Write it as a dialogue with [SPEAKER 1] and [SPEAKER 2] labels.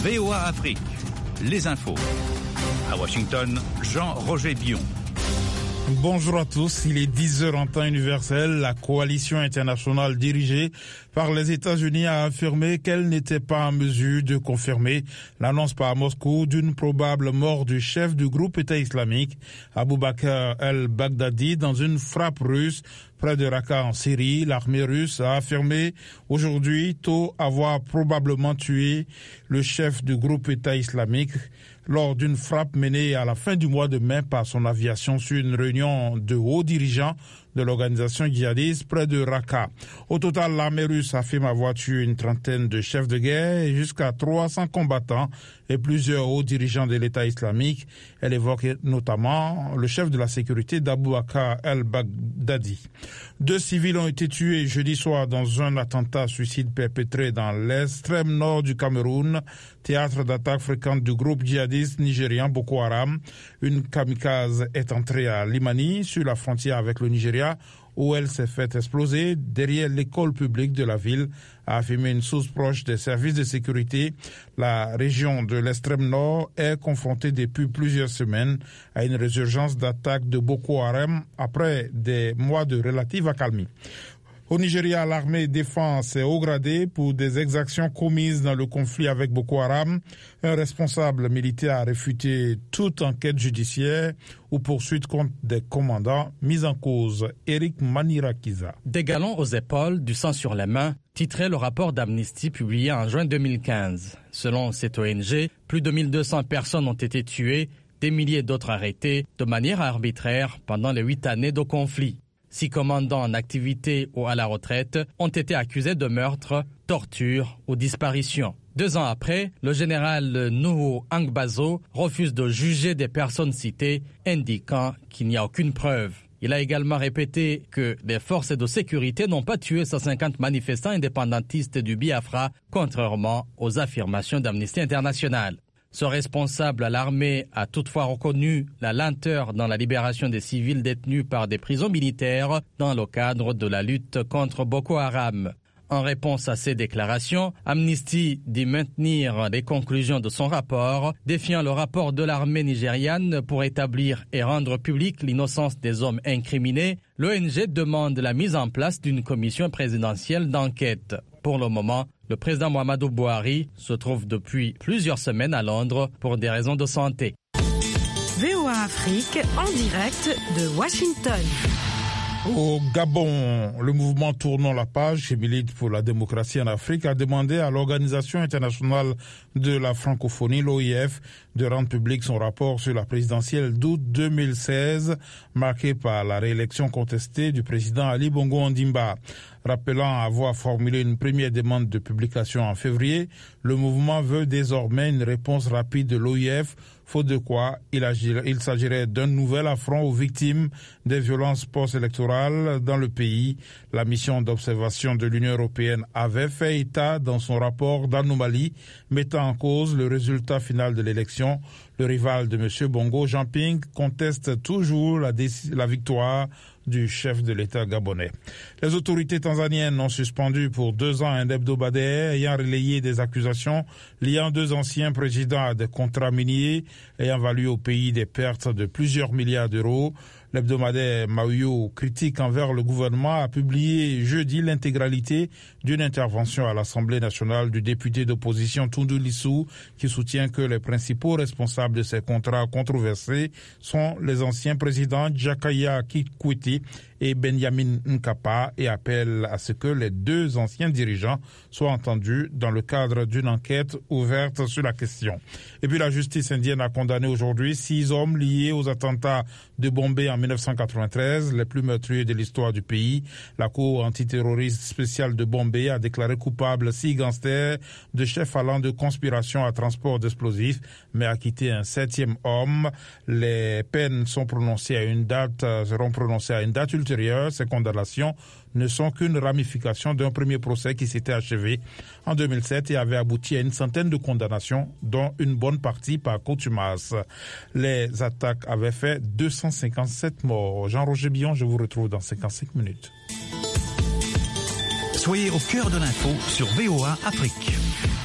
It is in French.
[SPEAKER 1] VOA Afrique, les infos. À Washington, Jean-Roger Bion.
[SPEAKER 2] Bonjour à tous, il est 10h en temps universel. La coalition internationale dirigée par les États-Unis a affirmé qu'elle n'était pas en mesure de confirmer l'annonce par Moscou d'une probable mort du chef du groupe État islamique, Abu Bakr el-Baghdadi, dans une frappe russe près de Raqqa en Syrie. L'armée russe a affirmé aujourd'hui tôt avoir probablement tué le chef du groupe État islamique lors d'une frappe menée à la fin du mois de mai par son aviation sur une réunion de hauts dirigeants de l'organisation djihadiste près de Raqqa. Au total, l'armée russe affirme avoir tué une trentaine de chefs de guerre et jusqu'à 300 combattants et plusieurs hauts dirigeants de l'État islamique. Elle évoque notamment le chef de la sécurité d'Abu Bakr el-Baghdadi. 2 civils ont été tués jeudi soir dans un attentat suicide perpétré dans l'extrême nord du Cameroun, théâtre d'attaque fréquente du groupe djihadiste nigérian Boko Haram. Une kamikaze est entrée à Limani, sur la frontière avec le Nigeria, où elle s'est fait exploser derrière l'école publique de la ville, a affirmé une source proche des services de sécurité. La région de l'extrême nord est confrontée depuis plusieurs semaines à une résurgence d'attaques de Boko Haram après des mois de relative accalmie. Au Nigeria, l'armée défend ses hauts gradés pour des exactions commises dans le conflit avec Boko Haram. Un responsable militaire a réfuté toute enquête judiciaire ou poursuite contre des commandants mis en cause. Eric Manirakiza.
[SPEAKER 3] Des galons aux épaules, du sang sur les mains, titrait le rapport d'Amnesty publié en juin 2015. Selon cette ONG, plus de 1200 personnes ont été tuées, des milliers d'autres arrêtées de manière arbitraire pendant les 8 années de conflit. 6 commandants en activité ou à la retraite ont été accusés de meurtre, torture ou disparition. 2 ans après, le général Nuhu Angbazo refuse de juger des personnes citées, indiquant qu'il n'y a aucune preuve. Il a également répété que les forces de sécurité n'ont pas tué 150 manifestants indépendantistes du Biafra, contrairement aux affirmations d'Amnesty International. Ce responsable à l'armée a toutefois reconnu la lenteur dans la libération des civils détenus par des prisons militaires dans le cadre de la lutte contre Boko Haram. En réponse à ces déclarations, Amnesty dit maintenir les conclusions de son rapport, défiant le rapport de l'armée nigériane pour établir et rendre publique l'innocence des hommes incriminés. L'ONG demande la mise en place d'une commission présidentielle d'enquête. Pour le moment, le président Muhammadu Buhari se trouve depuis plusieurs semaines à Londres pour des raisons de santé.
[SPEAKER 4] VOA Afrique en direct de Washington.
[SPEAKER 2] Au Gabon, le mouvement Tournons la page, qui milite pour la démocratie en Afrique, a demandé à l'Organisation internationale de la francophonie, l'OIF, de rendre public son rapport sur la présidentielle d'août 2016, marquée par la réélection contestée du président Ali Bongo Ondimba. Rappelant avoir formulé une première demande de publication en février, le mouvement veut désormais une réponse rapide de l'OIF, faute de quoi il s'agirait d'un nouvel affront aux victimes des violences post-électorales dans le pays. La mission d'observation de l'Union européenne avait fait état dans son rapport d'anomalies mettant en cause le résultat final de l'élection. Le rival de M. Bongo, Jean Ping, conteste toujours la victoire du chef de l'État gabonais. Les autorités tanzaniennes ont suspendu pour 2 ans un hebdomadaire ayant relayé des accusations liant 2 anciens présidents à des contrats miniers ayant valu au pays des pertes de plusieurs milliards d'euros. L'hebdomadaire Maoyo, critique envers le gouvernement, a publié jeudi l'intégralité d'une intervention à l'Assemblée nationale du député d'opposition Tundu Lissu, qui soutient que les principaux responsables de ces contrats controversés sont les anciens présidents Jakaya Kikwete et Benjamin Nkapa et appelle à ce que les 2 anciens dirigeants soient entendus dans le cadre d'une enquête ouverte sur la question. Et puis la justice indienne a condamné aujourd'hui 6 hommes liés aux attentats de Bombay en 1993, les plus meurtriers de l'histoire du pays. La Cour antiterroriste spéciale de Bombay a déclaré coupable 6 gangsters de chefs allant de conspiration à transport d'explosifs, mais a acquitté un 7e homme. Les peines seront prononcées à une date ultérieure. Ces condamnations ne sont qu'une ramification d'un premier procès qui s'était achevé en 2007 et avait abouti à une centaine de condamnations, dont une bonne partie par contumace. Les attaques avaient fait 257 morts. Jean-Roger Bion, je vous retrouve dans 55 minutes.
[SPEAKER 1] Soyez au cœur de l'info sur VOA Afrique.